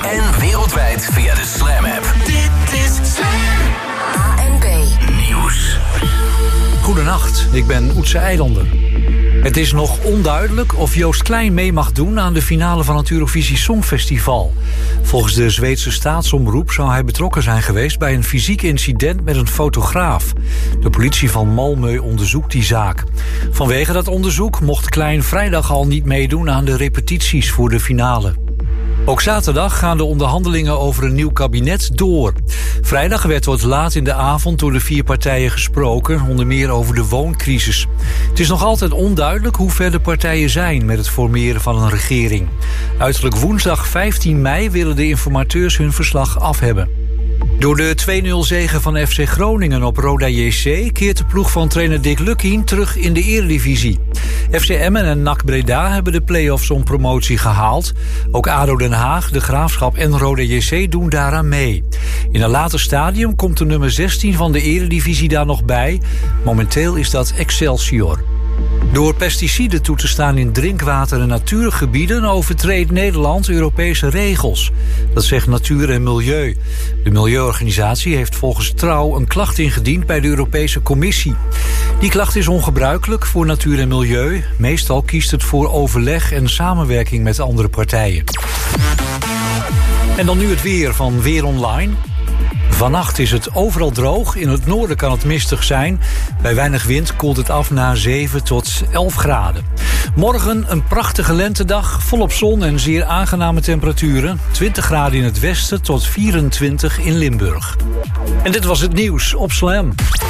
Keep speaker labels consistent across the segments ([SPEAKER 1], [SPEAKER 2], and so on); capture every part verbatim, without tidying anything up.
[SPEAKER 1] En wereldwijd via de Slam app. Dit is Slam.
[SPEAKER 2] A N B
[SPEAKER 1] Nieuws.
[SPEAKER 3] Goedenacht, ik ben Oetse Eilander. Het is nog onduidelijk of Joost Klein mee mag doen aan de finale van het Eurovisie Songfestival. Volgens de Zweedse staatsomroep zou hij betrokken zijn geweest bij een fysiek incident met een fotograaf. De politie van Malmö onderzoekt die zaak. Vanwege dat onderzoek mocht Klein vrijdag al niet meedoen aan de repetities voor de finale. Ook zaterdag gaan de onderhandelingen over een nieuw kabinet door. Vrijdag werd tot laat in de avond door de vier partijen gesproken, onder meer over de wooncrisis. Het is nog altijd onduidelijk hoe ver de partijen zijn met het formeren van een regering. Uiterlijk woensdag vijftien mei willen de informateurs hun verslag af hebben. Door de twee nul zege van F C Groningen op Roda J C keert de ploeg van trainer Dick Lukkien terug in de Eredivisie. F C Emmen en N A C Breda hebben de play-offs om promotie gehaald. Ook A D O Den Haag, De Graafschap en Roda J C doen daaraan mee. In een later stadium komt de nummer zestien van de Eredivisie daar nog bij. Momenteel is dat Excelsior. Door pesticiden toe te staan in drinkwater en natuurgebieden overtreedt Nederland Europese regels. Dat zegt Natuur en Milieu. De milieuorganisatie heeft volgens Trouw een klacht ingediend bij de Europese Commissie. Die klacht is ongebruikelijk voor Natuur en Milieu. Meestal kiest het voor overleg en samenwerking met andere partijen. En dan nu het weer van Weer Online. Vannacht is het overal droog. In het noorden kan het mistig zijn. Bij weinig wind koelt het af naar zeven tot elf graden. Morgen een prachtige lentedag, volop zon en zeer aangename temperaturen. twintig graden in het westen tot vierentwintig in Limburg. En dit was het nieuws op Slam.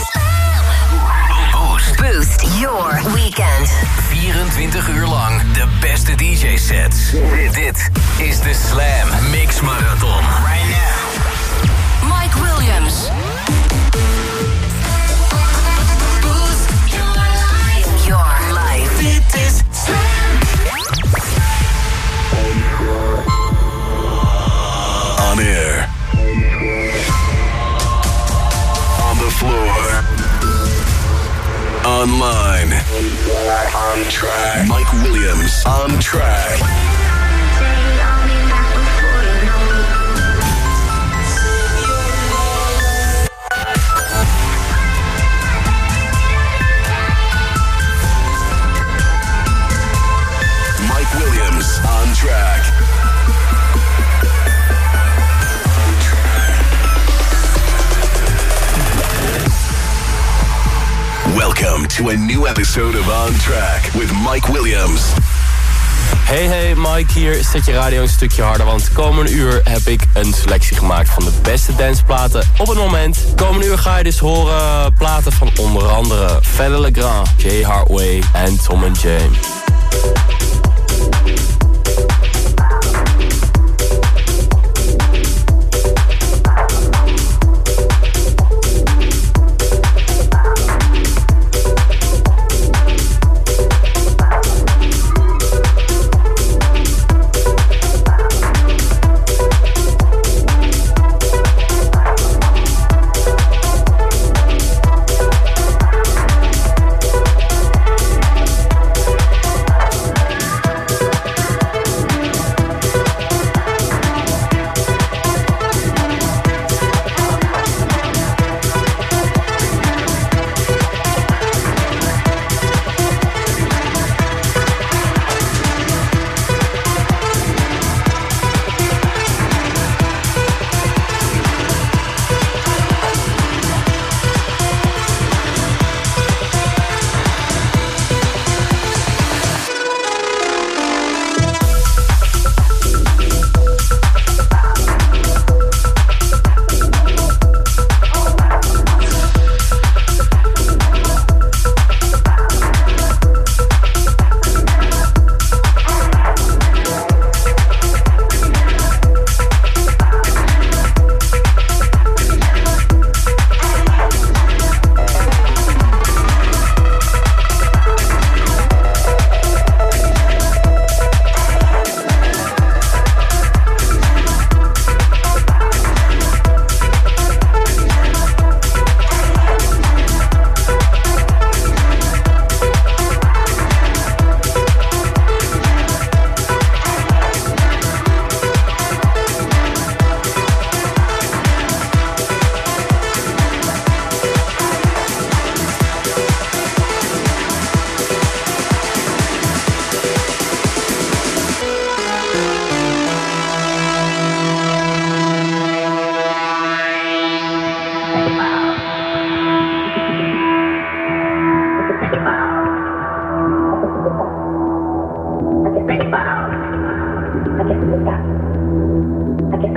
[SPEAKER 1] Boost.
[SPEAKER 2] Boost your weekend.
[SPEAKER 1] vierentwintig uur lang de beste D J-sets. Dit is de Slam Mix Marathon. Right now.
[SPEAKER 2] Mike Williams. Boost your life. Your life.
[SPEAKER 1] Dit is Slam. On air. On the floor. Online. On track. Mike Williams on track. Mike Williams on track. Welcome to a new episode of On Track with Mike Williams.
[SPEAKER 4] Hey hey, Mike hier. Zet je radio een stukje harder, want komende uur heb ik een selectie gemaakt van de beste danceplaten op het moment. Komende uur ga je dus horen platen van onder andere Fedde Le Grand, Jay Hardway en Tom and James.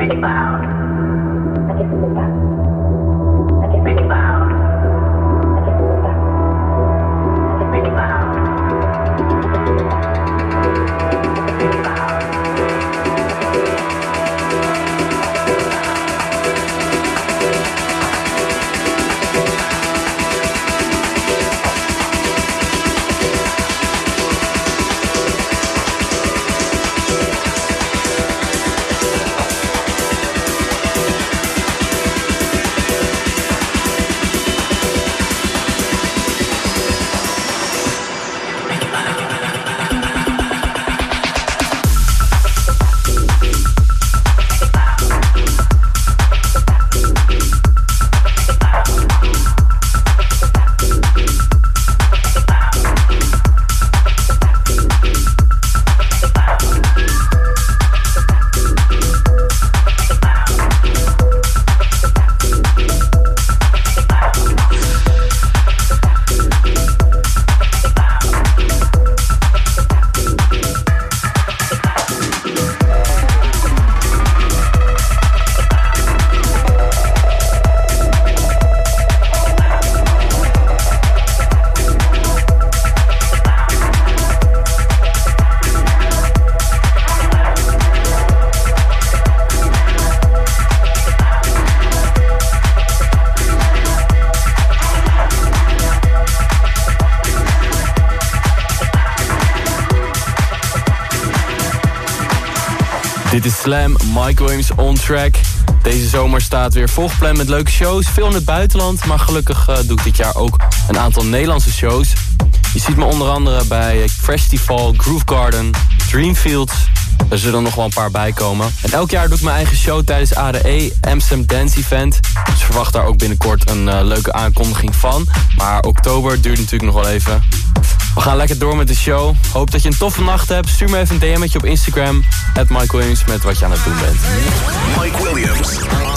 [SPEAKER 4] Dit is Slam, Mike Williams on track. Deze zomer staat weer volgepland met leuke shows. Veel in het buitenland, maar gelukkig uh, doe ik dit jaar ook een aantal Nederlandse shows. Je ziet me onder andere bij Festival, Groove Garden, Dreamfields. Er zullen nog wel een paar bij komen. En elk jaar doe ik mijn eigen show tijdens A D E, Amsterdam Dance Event. Dus verwacht daar ook binnenkort een uh, leuke aankondiging van. Maar oktober duurt natuurlijk nog wel even. We gaan lekker door met de show. Hoop dat je een toffe nacht hebt. Stuur me even een D M'tje op Instagram. at Mike Williams met wat je aan het doen bent.
[SPEAKER 1] Mike Williams.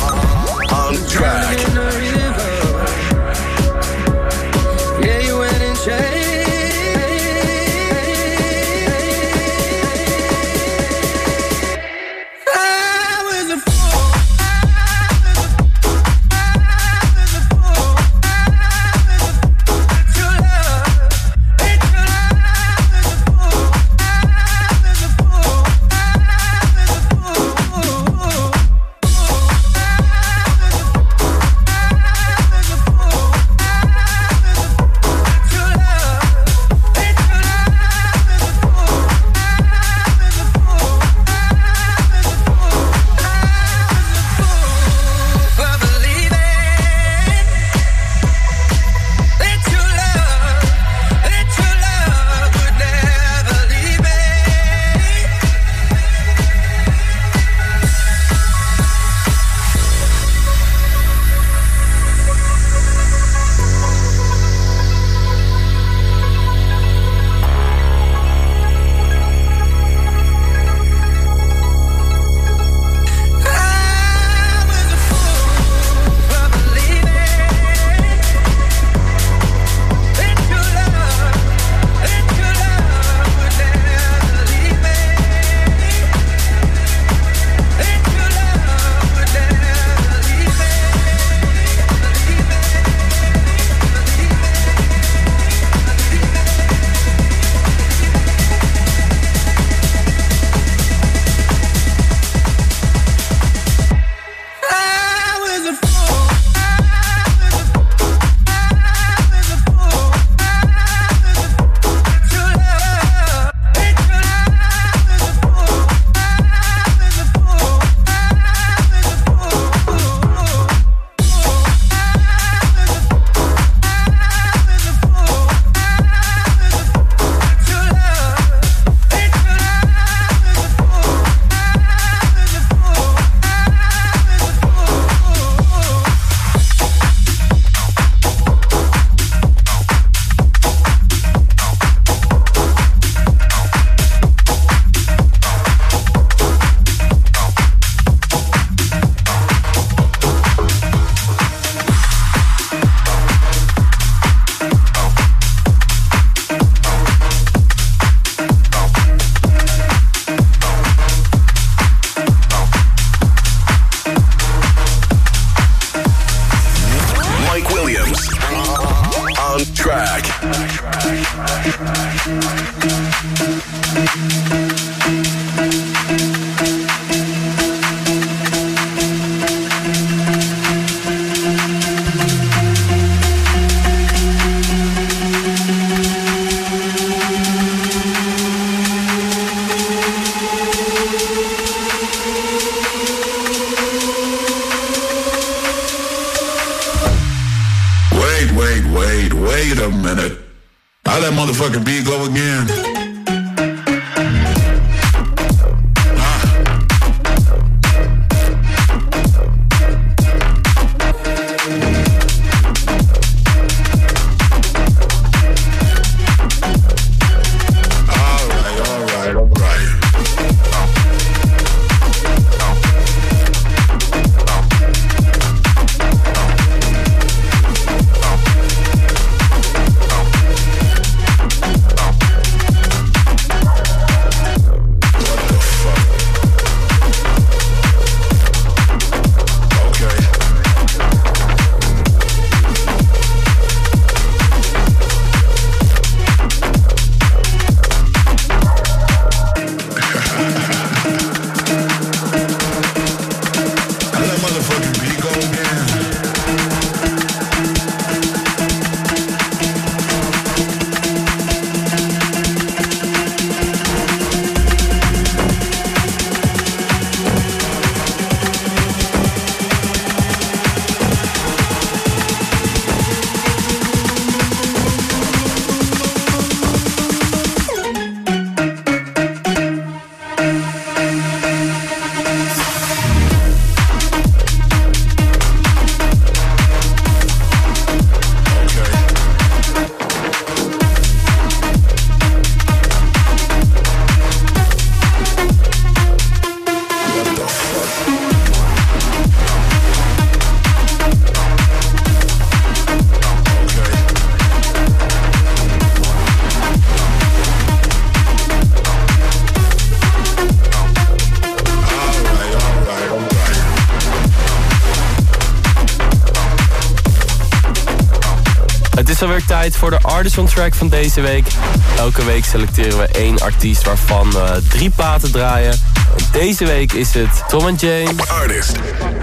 [SPEAKER 1] On track.
[SPEAKER 5] Yeah, you went in change. Love
[SPEAKER 6] Wait a minute. How that motherfucking beat go again?
[SPEAKER 4] Alweer tijd voor de Artist on Track van deze week. Elke week selecteren we één artiest waarvan we drie platen draaien. En deze week is het Tom and Jane.
[SPEAKER 6] Artist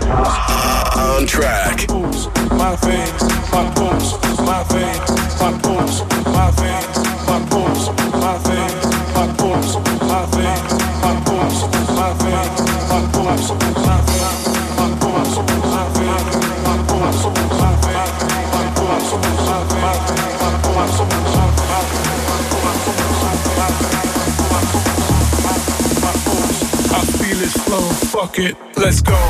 [SPEAKER 6] on Track.
[SPEAKER 7] My veins, my pulse, my veins, my pulse, my veins, my pulse, my veins, my pulse, my veins, my pulse, my veins, my pulse, my veins, my pulse, my veins, my pulse, my veins, my pulse, my I feel it flow, fuck it, let's go.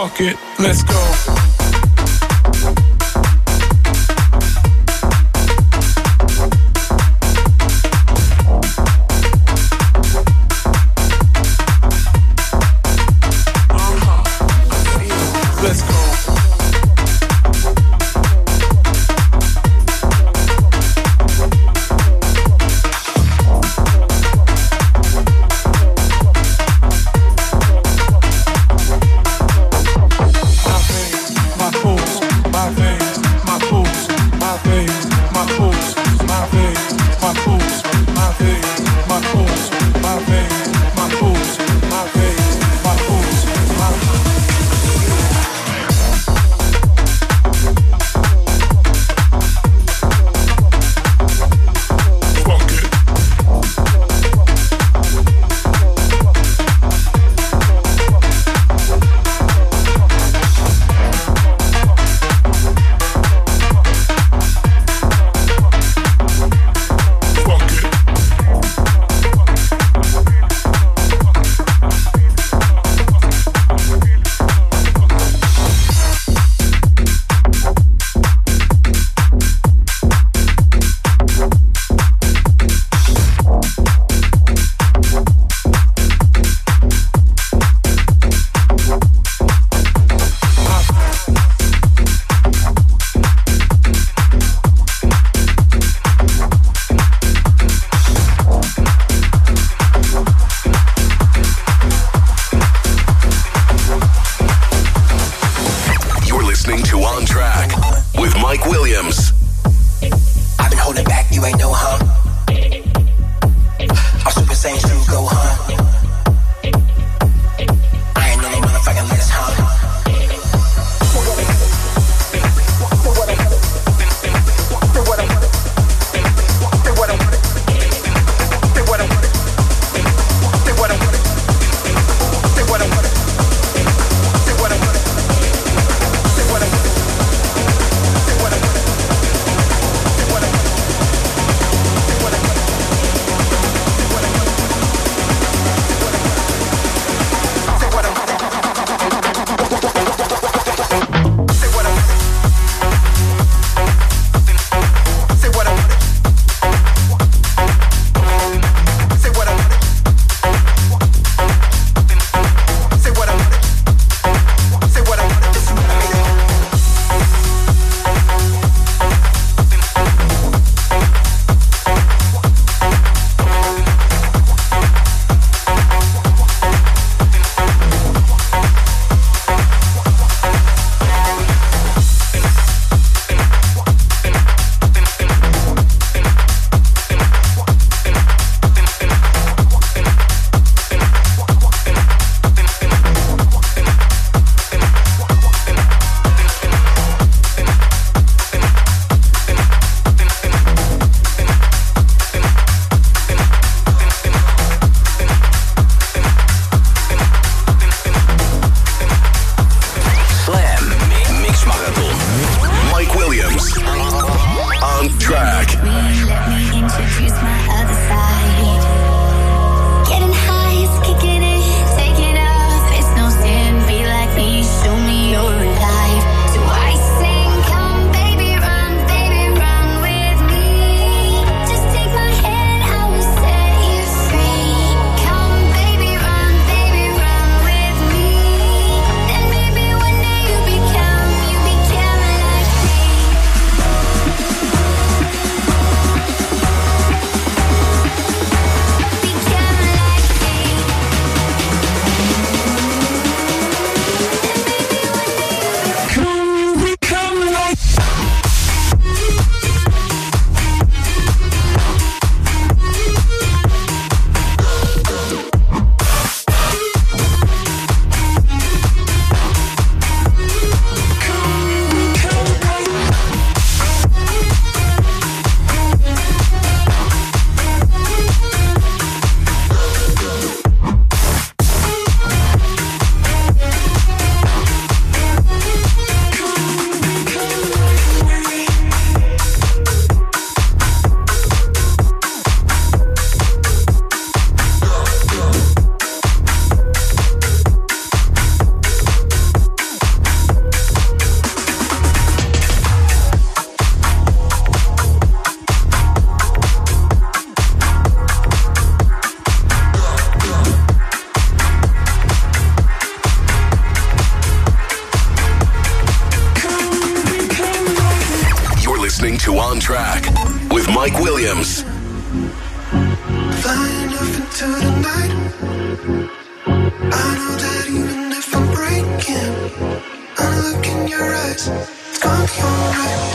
[SPEAKER 7] Fuck it, let's go.
[SPEAKER 1] to On Track with Mike Williams.
[SPEAKER 8] Flying off into the night. I know that even if I'm breaking, I look in your eyes, it's gonna be alright.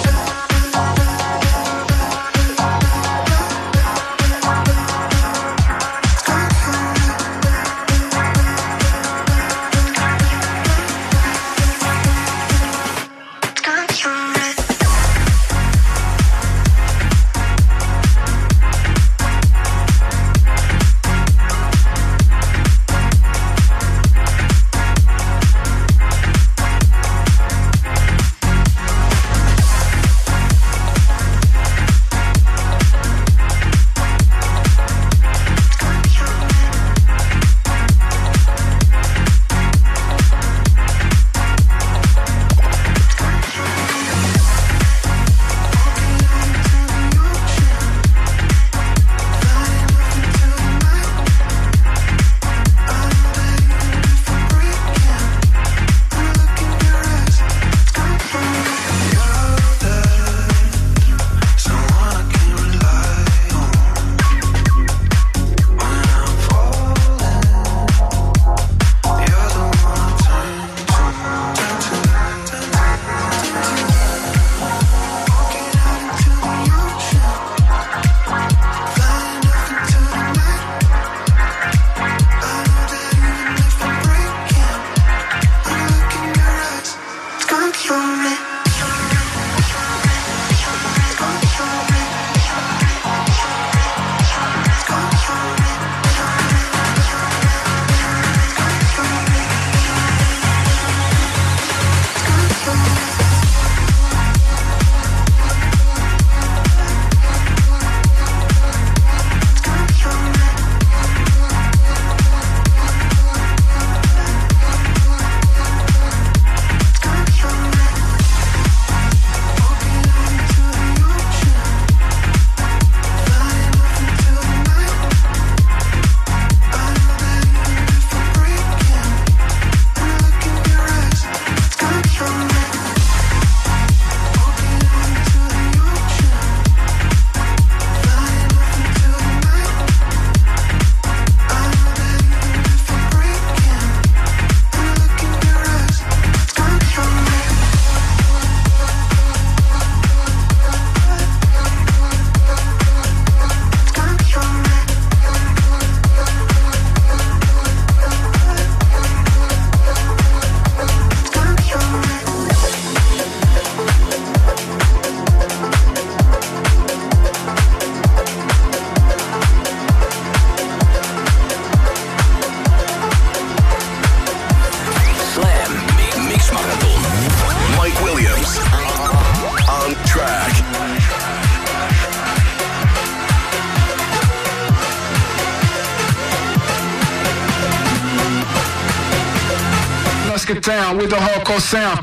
[SPEAKER 9] Get down with the hardcore sound.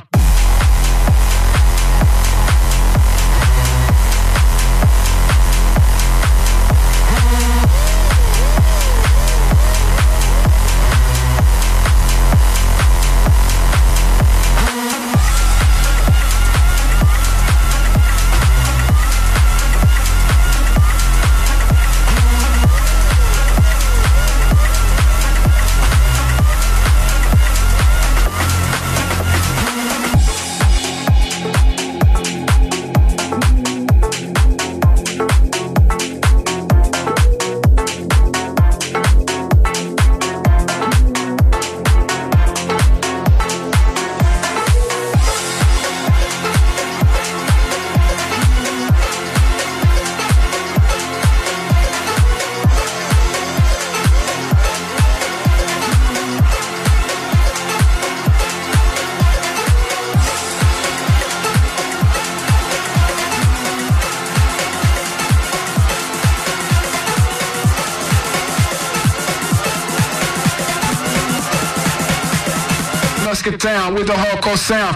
[SPEAKER 9] Let's get down with the hardcore sound.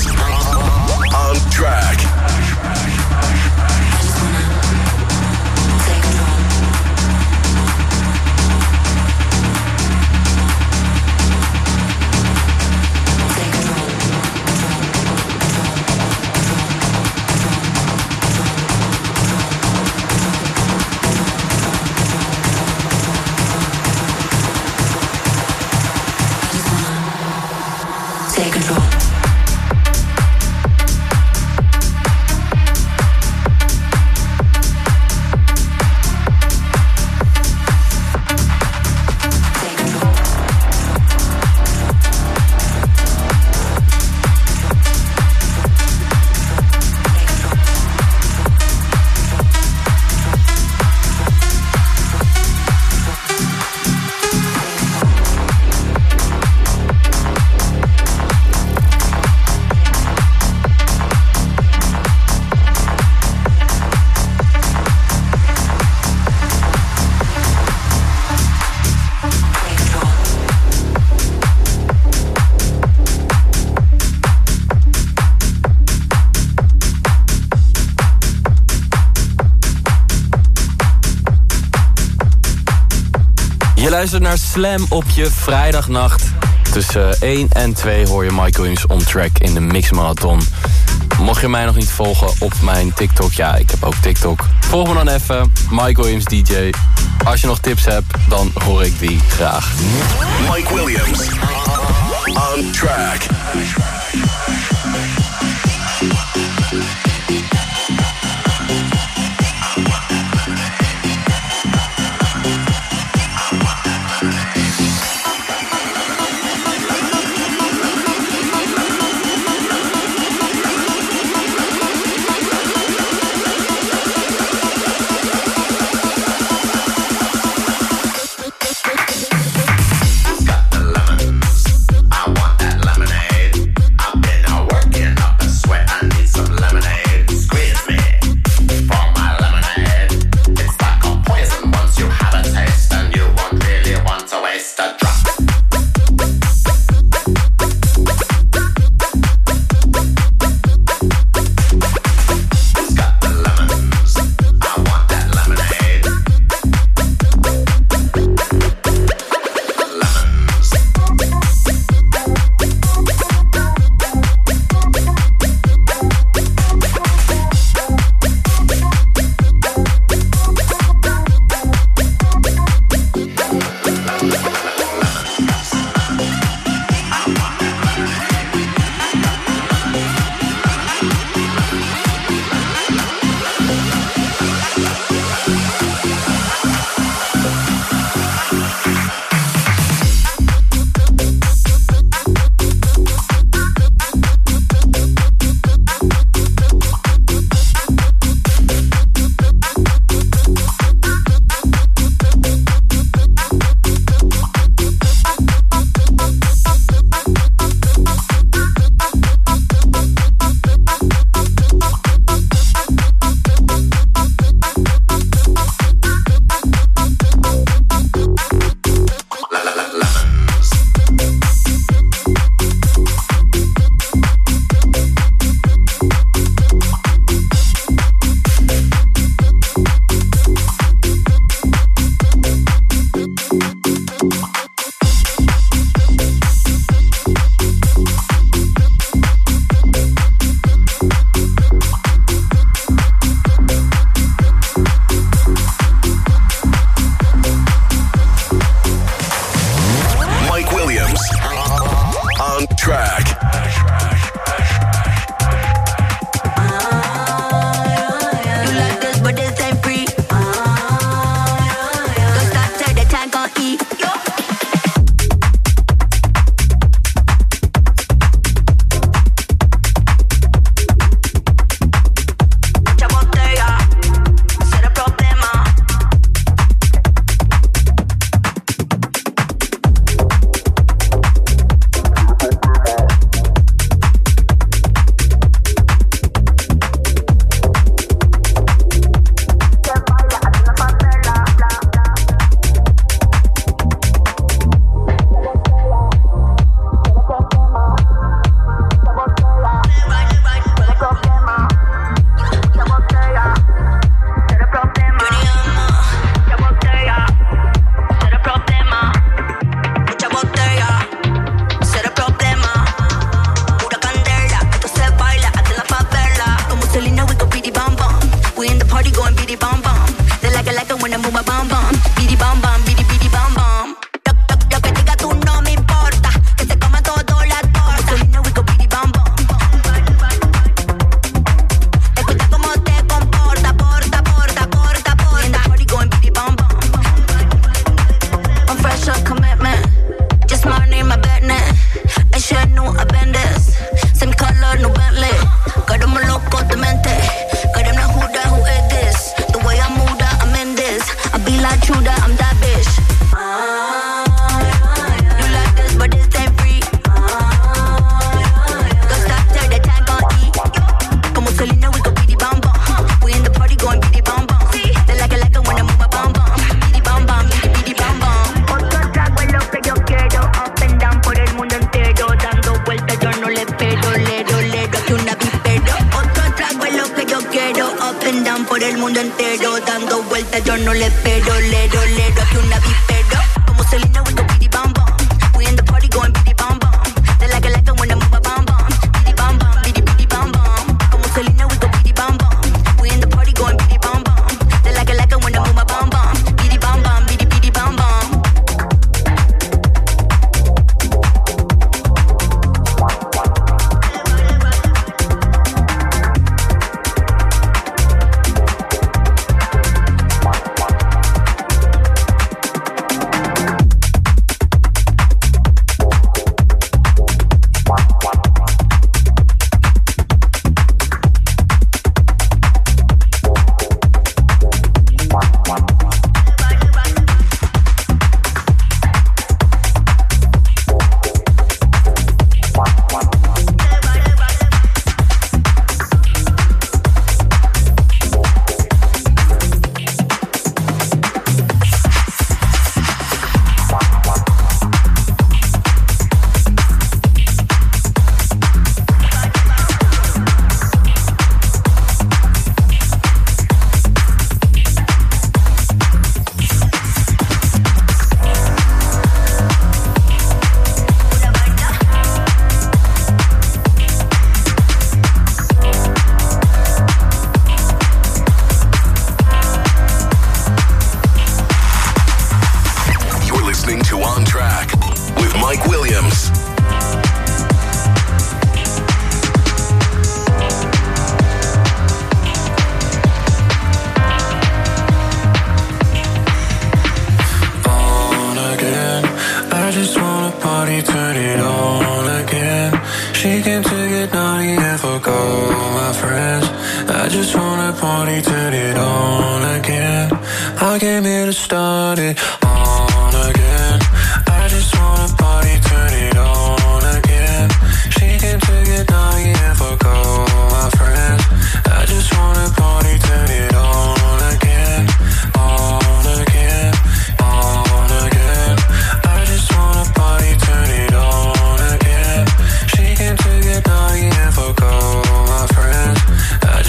[SPEAKER 1] On track.
[SPEAKER 2] Take control.
[SPEAKER 4] Je luistert naar Slam op je vrijdagnacht. Tussen één en twee hoor je Mike Williams on track in de Mix Marathon. Mocht je mij nog niet volgen op mijn TikTok, ja, ik heb ook TikTok. Volg me dan even, Mike Williams D J. Als je nog tips hebt, dan hoor ik die graag.
[SPEAKER 1] Mike Williams. On track.
[SPEAKER 8] Got the lemons. I want that lemonade.
[SPEAKER 10] por el mundo entero, dando vueltas, yo no le espero, lero, lero, aquí una vipero. Como Selena, we go bidi bam bam. We in the party going bidi bam bam. They like it like it when I move a bam bam. Bidi bam bam, bidi bidi bam bam. Como Selena, we go bidi bam bam. We in the party going bidi bam bam. They like it like it when I move a bam bam. Bidi bam bam, bidi bidi bam bam.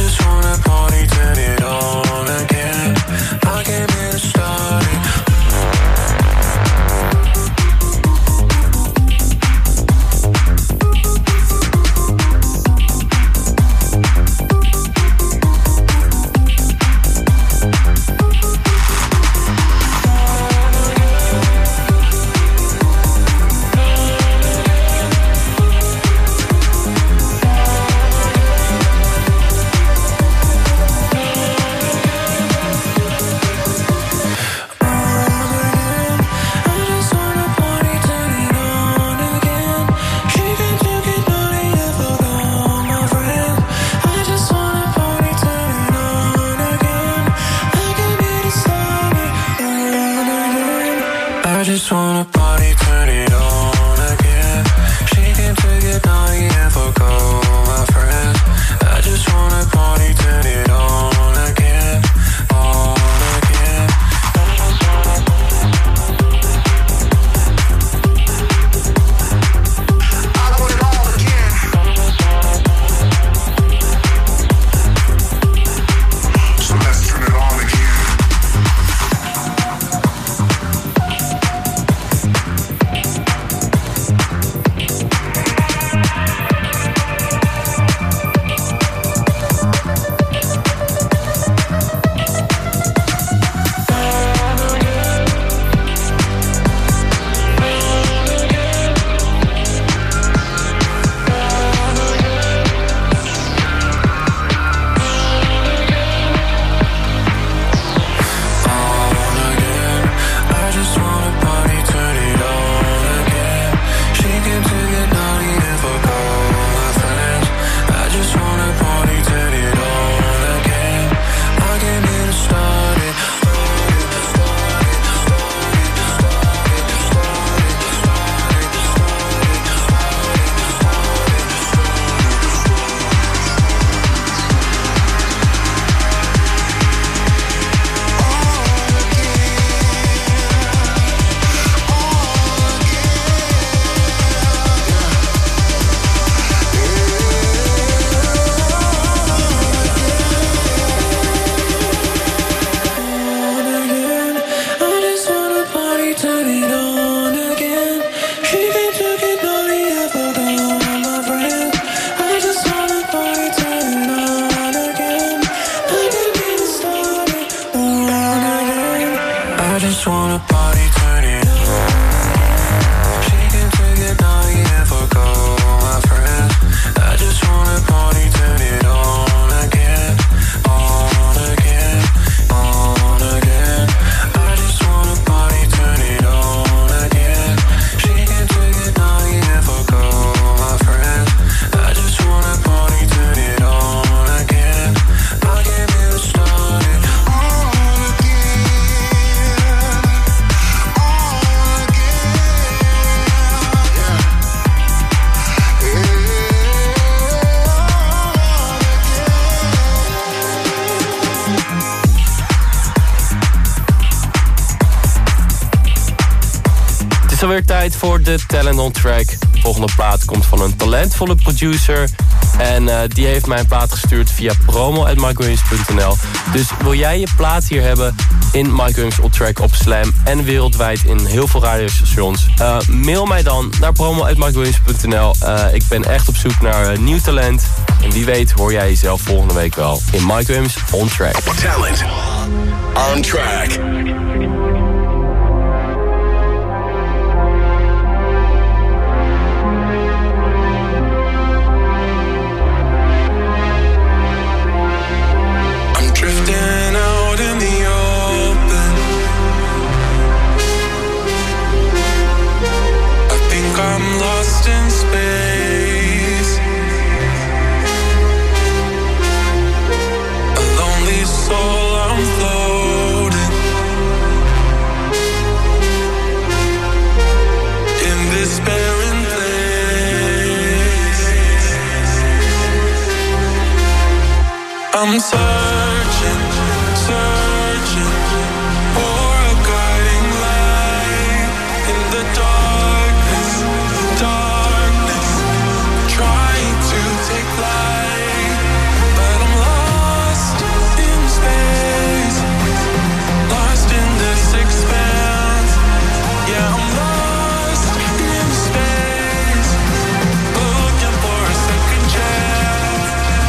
[SPEAKER 8] Started.
[SPEAKER 4] is alweer tijd voor de Talent on Track. De volgende plaat komt van een talentvolle producer. En uh, die heeft mijn plaat gestuurd via promo at mike williams punt n l. Dus wil jij je plaat hier hebben in Mike Williams on Track op Slam en wereldwijd in heel veel radiostations? Uh, mail mij dan naar promo at mike williams punt n l. Uh, ik ben echt op zoek naar uh, nieuw talent. En wie weet hoor jij jezelf volgende week wel in Mike Williams on Track.
[SPEAKER 1] Talent on Track.
[SPEAKER 11] Drifting out in the open, I think I'm lost in space. A lonely soul, I'm floating in this barren place. I'm searching, searching for a guiding light in the darkness, darkness, trying to take flight, but I'm lost in space, lost in this expanse. Yeah, I'm lost in space, looking for a second chance.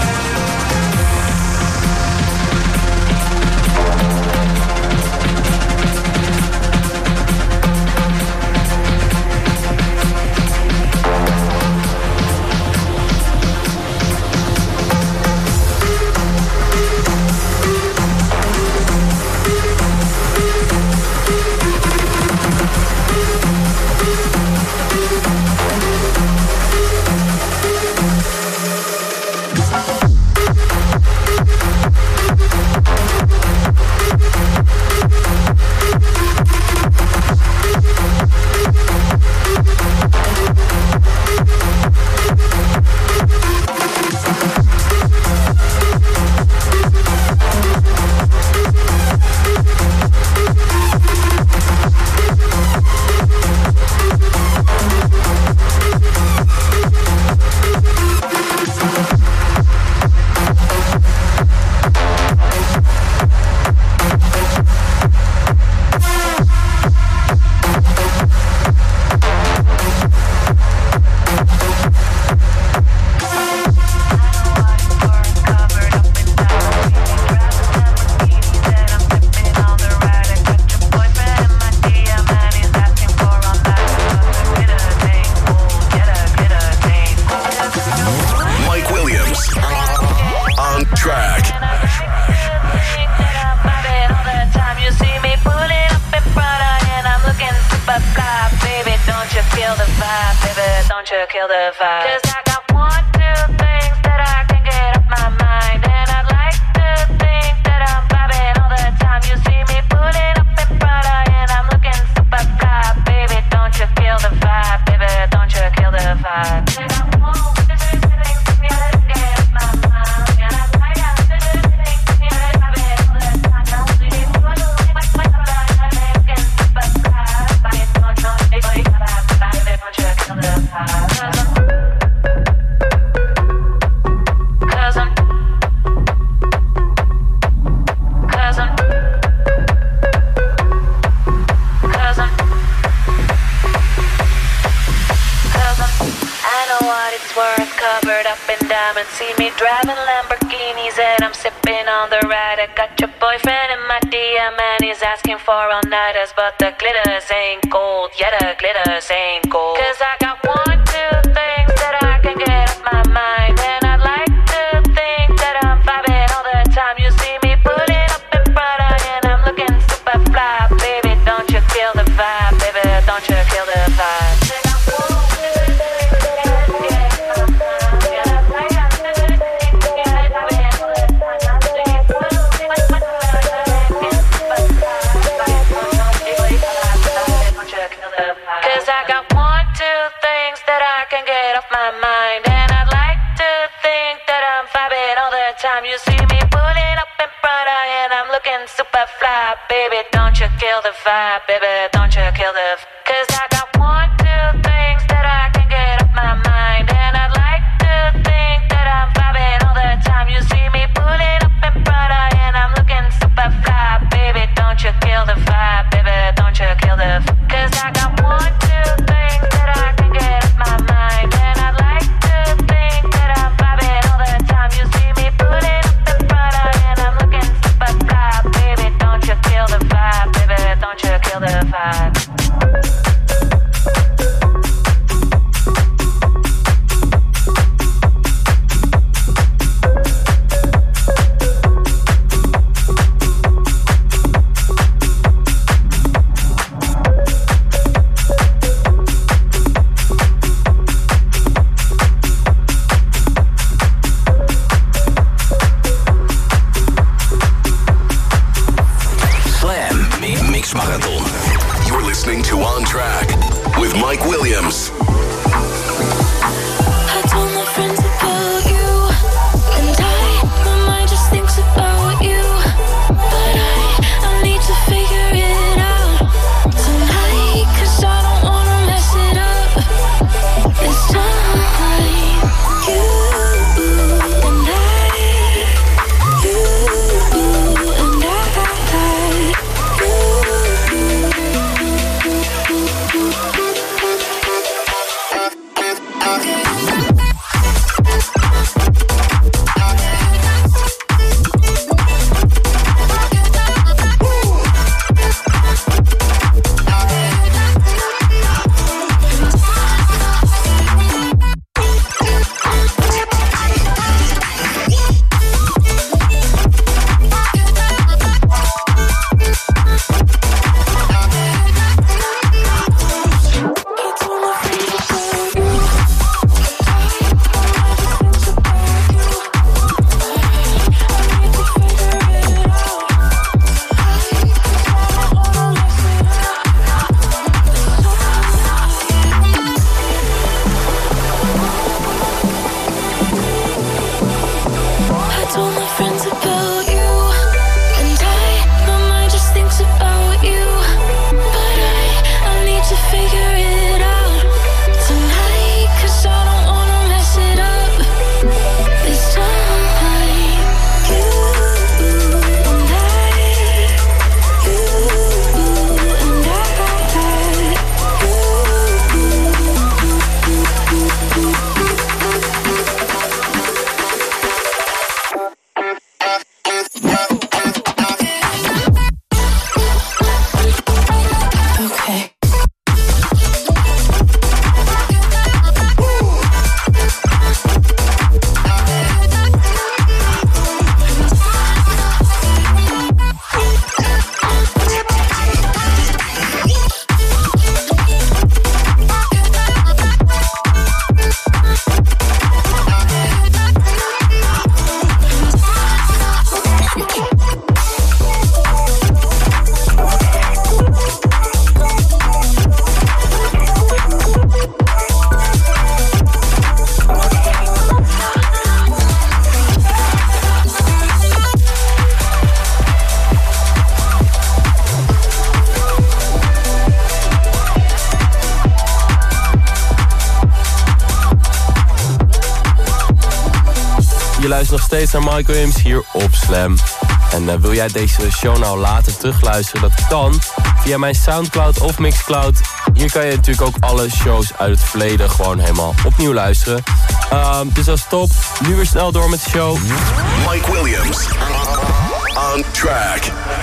[SPEAKER 12] Kill the vibe. 'Cause I got one, two things that I can get off my mind, and I'd like to think that I'm vibing all the time. You see me putting up in Prada, and I'm looking super fly. Baby, don't you kill the vibe? Baby, don't you kill the vibe? 'Cause I got one, two things that I can get off my mind, and I'd like to think that I'm vibing all the time. You see me putting up in Prada, and I'm looking super fly. Baby, don't you kill the vibe? Baby, don't you kill the vibe? See me driving Lamborghinis and I'm sipping on the ride. I got your boyfriend in my D M and he's asking for all-nighters, but the glitters ain't gold. Yeah, the glitters ain't gold. 'Cause I got one, two things that I can get off my mind, and I'd like to think that I'm vibing all the time. You see me putting up in Prada and I'm looking super fly. Baby, don't you kill the vibe? Baby, don't you kill the vibe? Time you see me pulling up in Prada and I'm looking super fly. Baby, don't you kill the vibe. Baby, don't you kill the vibe. 'Cause I got one
[SPEAKER 13] told my friends about you, and I, my mind just thinks about you. But I, I need to figure it out tonight, 'cause I don't wanna mess it up this time. You and I, you and I, okay.
[SPEAKER 4] Je luistert nog steeds naar Mike Williams hier op Slam. En uh, wil jij deze show nou later terugluisteren? Dat kan via mijn Soundcloud of Mixcloud. Hier kan je natuurlijk ook alle shows uit het verleden gewoon helemaal opnieuw luisteren. Uh, dus dat is top. Nu weer snel door met de show.
[SPEAKER 14] Mike Williams. On track.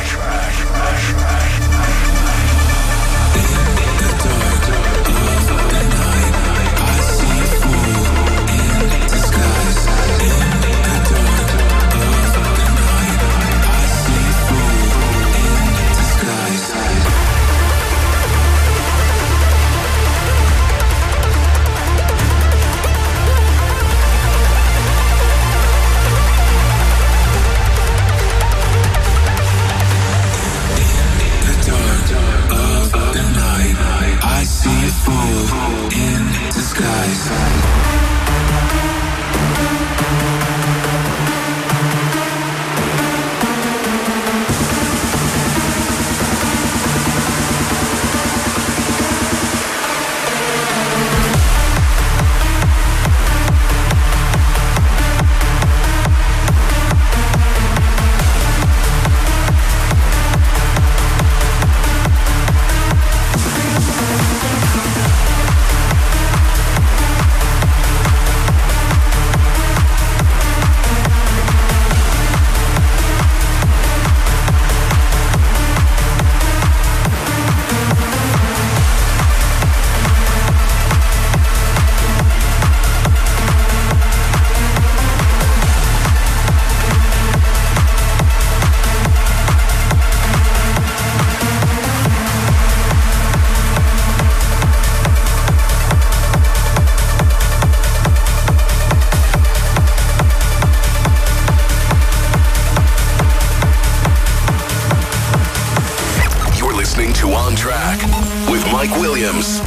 [SPEAKER 14] Mike Williams.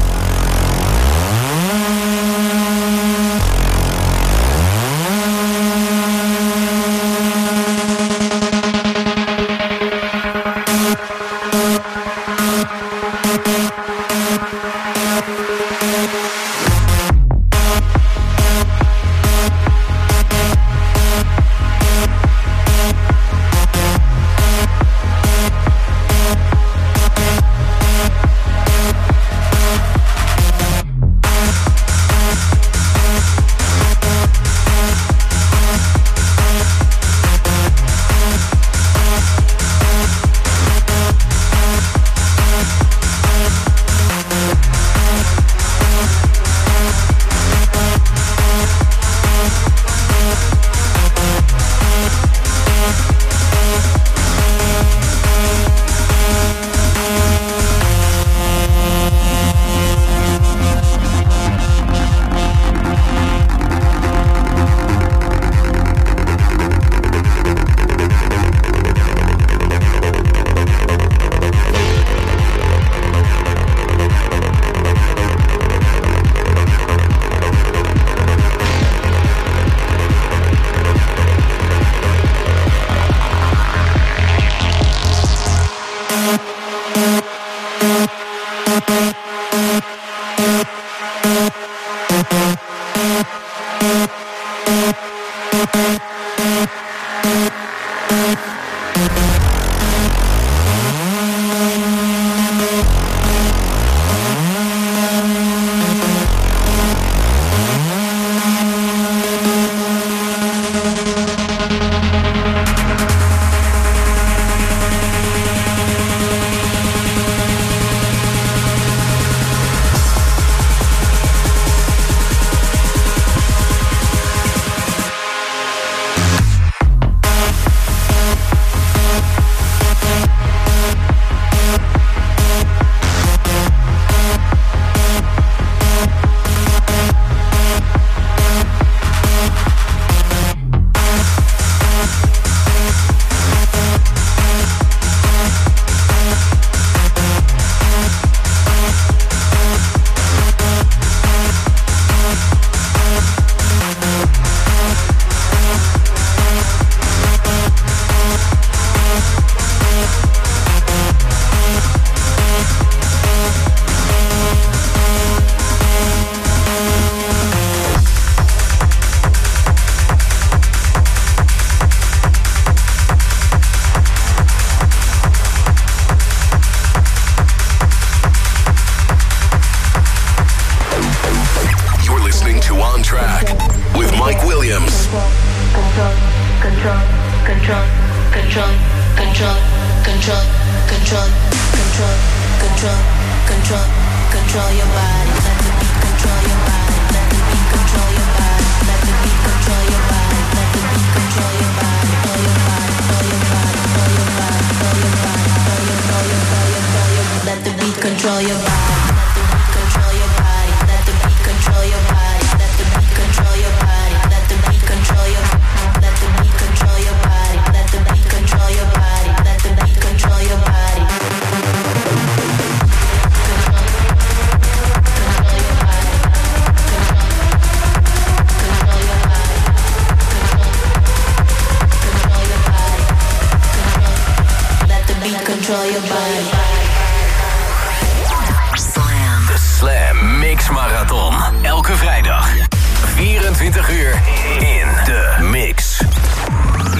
[SPEAKER 1] De Slam Mix Marathon. Elke vrijdag. vierentwintig uur in